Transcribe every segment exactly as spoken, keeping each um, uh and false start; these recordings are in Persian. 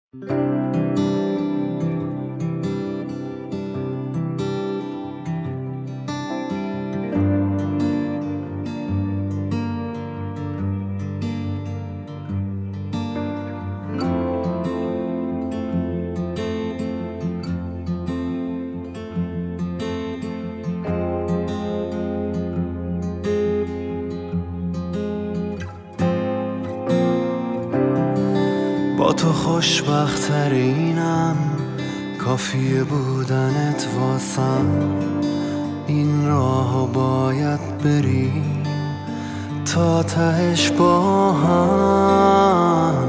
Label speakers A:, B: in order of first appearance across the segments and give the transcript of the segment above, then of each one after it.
A: با تو خوشبخترینم، کافیه بودنت واسم. این راهو باید بریم تا تهش با هم،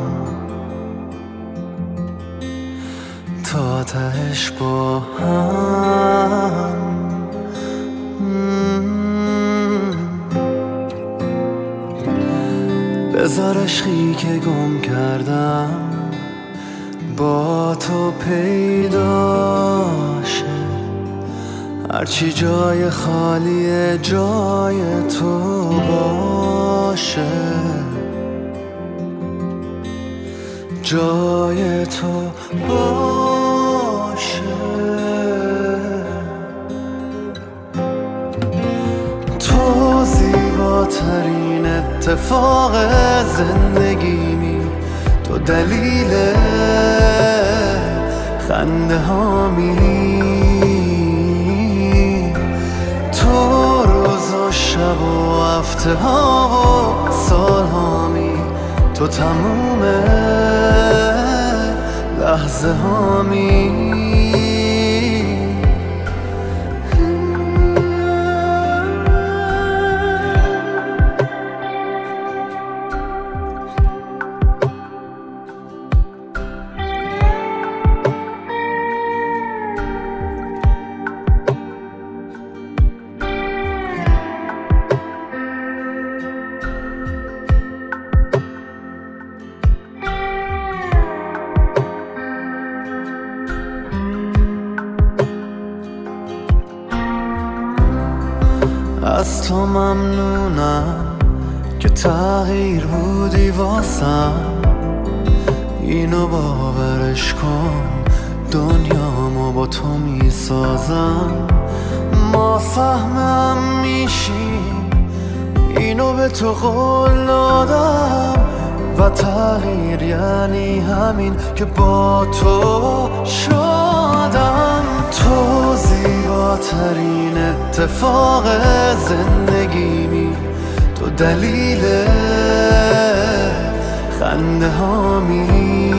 A: تا تهش با هم. بذار عشقی که گم کردم با تو پیدا شه، هرچی جای خالیه جای تو باشه، جای تو باشه. تو زیباترین اتفاق زندگیمی، تو دلیل خنده هامی، تو روز و شب و هفته ها و سال هامی، تو تموم لحظه هامی. از تو ممنونم که تغییر بودی واسم، اینو باورش کن، دنیامو با تو میسازم. ما فهمم میشیم، اینو به تو قول دادم، و تغییر یعنی همین که با تو شدم. تو زیباترین اتفاق زندگیمی، تو دلیل خنده هامی،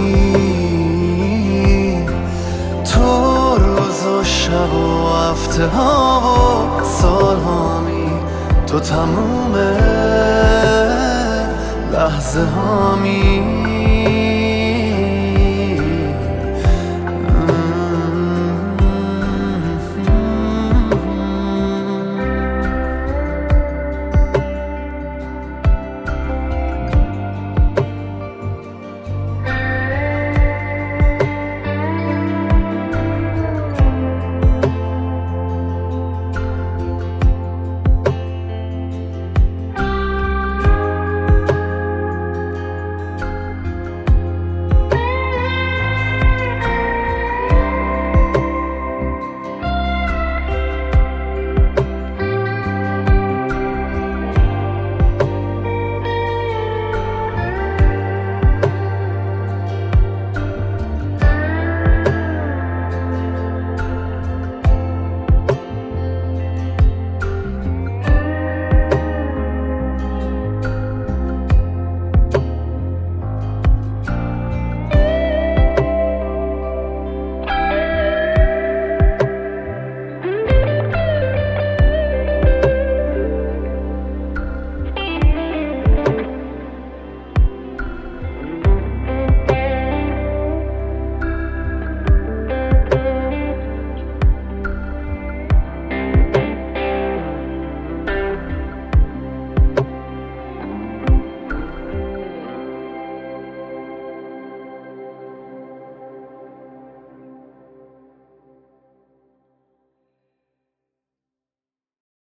A: تو روز و شب و هفته ها و سال هامی، تو تموم لحظه هامی.